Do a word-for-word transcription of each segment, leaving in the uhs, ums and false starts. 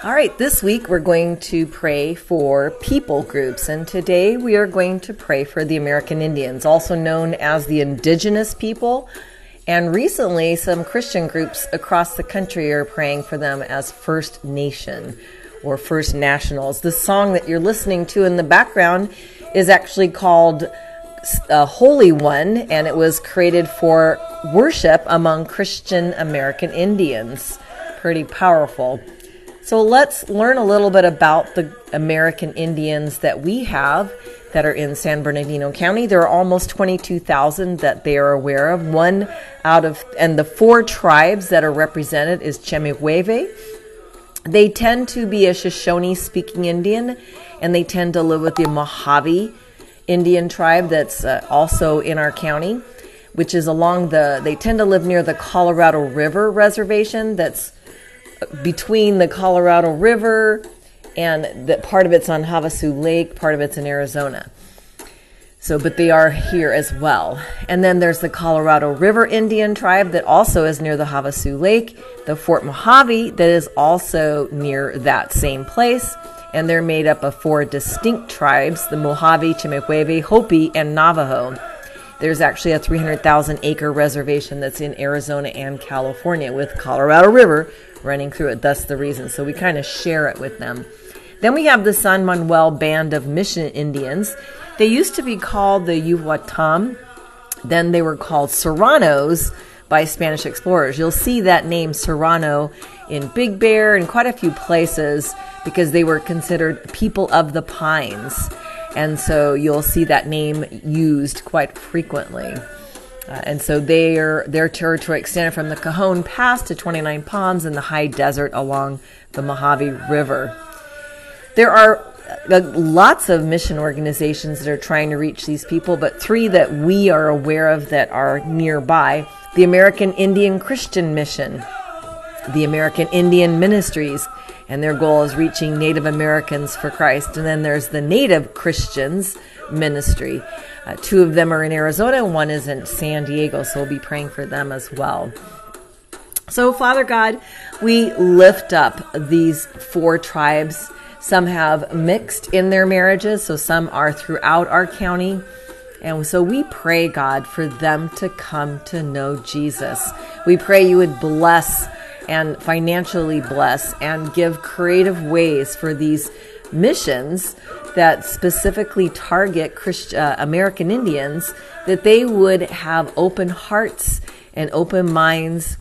All right, this week we're going to pray for people groups, and today we are going to pray for the American Indians, also known as the indigenous people. And recently, some Christian groups across the country are praying for them as First Nation or First Nationals. The song that you're listening to in the background is actually called uh, Holy One, and it was created for worship among Christian American Indians. Pretty powerful. So let's learn a little bit about the American Indians that we have that are in San Bernardino County. There are almost twenty-two thousand that they are aware of. One out of, and the four tribes that are represented is Chemehueve. They tend to be a Shoshone-speaking Indian, and they tend to live with the Mojave Indian tribe that's uh, also in our county, which is along the, they tend to live near the Colorado River Reservation that's between the Colorado River, and that part of it's on Havasu Lake, part of it's in Arizona. So, but they are here as well. And then there's the Colorado River Indian tribe that also is near the Havasu Lake, the Fort Mojave that is also near that same place. And they're made up of four distinct tribes, the Mojave, Chemehueve, Hopi, and Navajo. There's actually a three hundred thousand acre reservation that's in Arizona and California with Colorado River running through it. Thus the reason. So we kind of share it with them. Then we have the San Manuel Band of Mission Indians. They used to be called the Yuhuatam. Then they were called Serranos by Spanish explorers. You'll see that name Serrano in Big Bear and quite a few places because they were considered people of the pines. And so you'll see that name used quite frequently. Uh, and so their their territory extended from the Cajon Pass to twenty-nine Palms in the high desert along the Mojave River. There are uh, lots of mission organizations that are trying to reach these people, but three that we are aware of that are nearby: the American Indian Christian Mission, the American Indian Ministries, and their goal is reaching Native Americans for Christ. And then there's the Native Christians Ministry. Uh, two of them are in Arizona, and one is in San Diego, so we'll be praying for them as well. So, Father God, we lift up these four tribes. Some have mixed in their marriages, so some are throughout our county. And so we pray, God, for them to come to know Jesus. We pray you would bless and financially bless and give creative ways for these missions that specifically target Christ, uh, American Indians, that they would have open hearts and open minds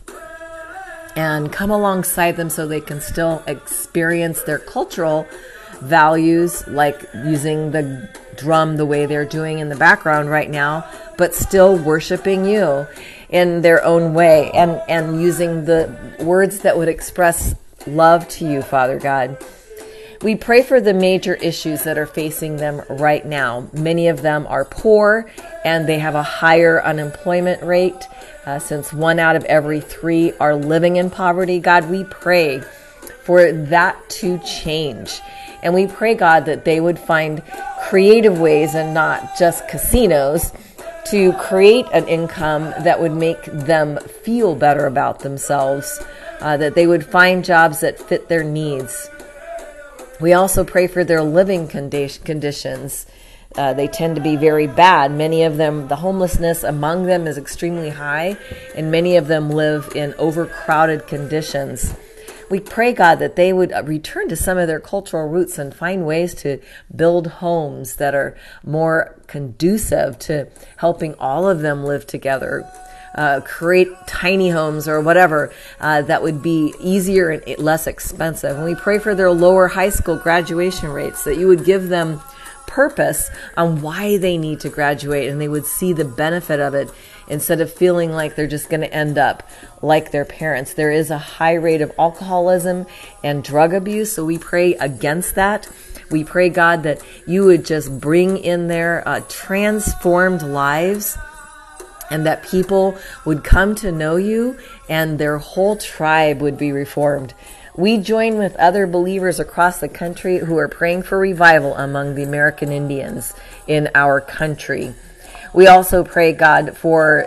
and come alongside them so they can still experience their cultural values, like using the drum the way they're doing in the background right now, but still worshiping you in their own way and, and using the words that would express love to you, Father God. We pray for the major issues that are facing them right now. Many of them are poor and they have a higher unemployment rate. Uh, since one out of every three are living in poverty, God, we pray for that to change. And we pray, God, that they would find creative ways and not just casinos to create an income that would make them feel better about themselves, uh, that they would find jobs that fit their needs. We also pray for their living condi- conditions. Uh, they tend to be very bad. Many of them, the homelessness among them is extremely high, and many of them live in overcrowded conditions. We pray, God, that they would return to some of their cultural roots and find ways to build homes that are more conducive to helping all of them live together. Uh, create tiny homes or whatever uh, that would be easier and less expensive. And we pray for their lower high school graduation rates, that you would give them purpose on why they need to graduate and they would see the benefit of it instead of feeling like they're just going to end up like their parents. There is a high rate of alcoholism and drug abuse, so we pray against that. We pray, God, that you would just bring in their uh, transformed lives and that people would come to know you and their whole tribe would be reformed. We join with other believers across the country who are praying for revival among the American Indians in our country. We also pray, God, for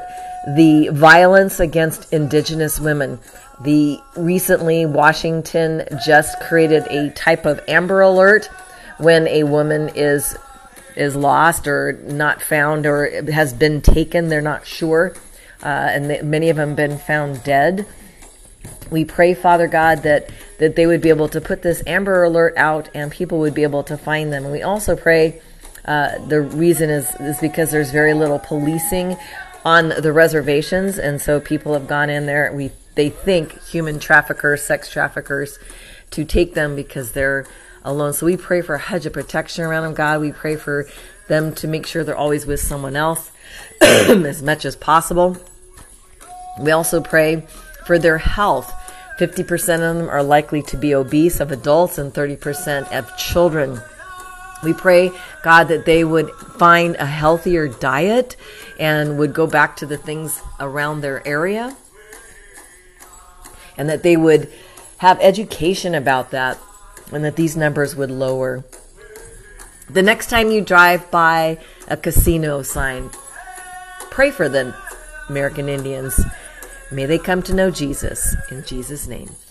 the violence against indigenous women. The recently Washington just created a type of Amber Alert when a woman is is lost or not found or has been taken. They're not sure, uh, and they, many of them have been found dead. We pray, Father God, that that they would be able to put this Amber Alert out and people would be able to find them. And we also pray, uh, the reason is, is because there's very little policing on the reservations, and so people have gone in there. We they think human traffickers, sex traffickers, to take them because they're alone. So we pray for a hedge of protection around them, God. We pray for them to make sure they're always with someone else as much as possible. We also pray for their health. fifty percent of them are likely to be obese of adults and thirty percent of children. We pray, God, that they would find a healthier diet and would go back to the things around their area, and that they would have education about that, and that these numbers would lower. The next time you drive by a casino sign, pray for the American Indians. May they come to know Jesus. In Jesus' name.